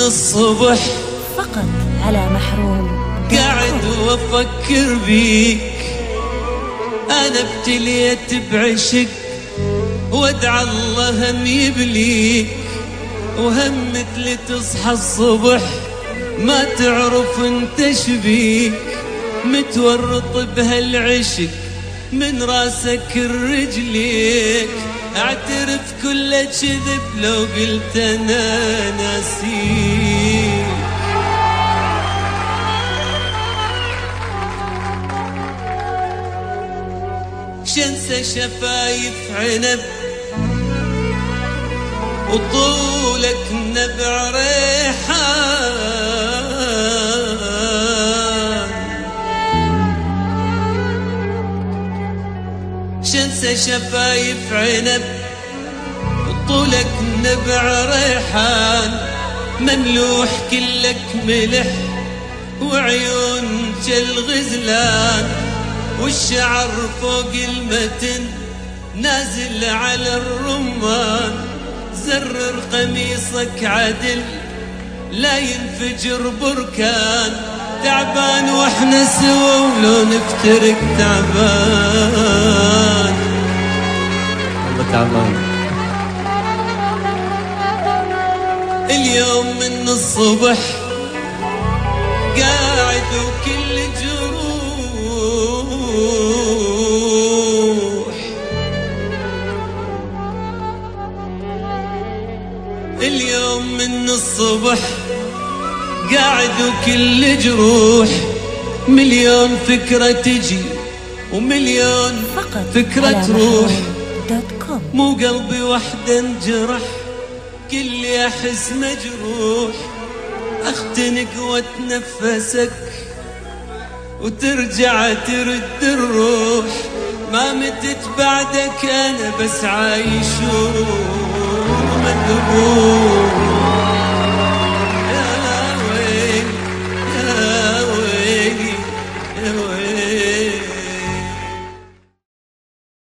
الصبح فقط على محروم قاعد وافكر بيك. انا ابتليت بعشق وادعى الله هم يبليك، وهم مثل تصحى الصبح ما تعرف انت شبيك. متورط بهالعشق من راسك الرجليك، اعترف كل كذب لو قلت انا ناسيك. شنسى شفايف عنب وطولك نبع ريحان، شنسى شفايف عنب وطولك نبع ريحان. مملوح كلك ملح وعيون كالغزلان، والشعر فوق المتن نازل على الرمان. زرر قميصك عدل لا ينفجر بركان، تعبان واحنا سوا ولو نفترق تعبان. والله تعبان. اليوم من الصبح قاعد وكل جروح، اليوم من الصبح قاعد وكل جروح. مليون فكرة تجي ومليون فكرة تروح، مو قلبي وحده انجرح كل احس مجروح. اختنق واتنفسك وترجع ترد الروح، ما متت بعدك انا بس عايش ومذبوح.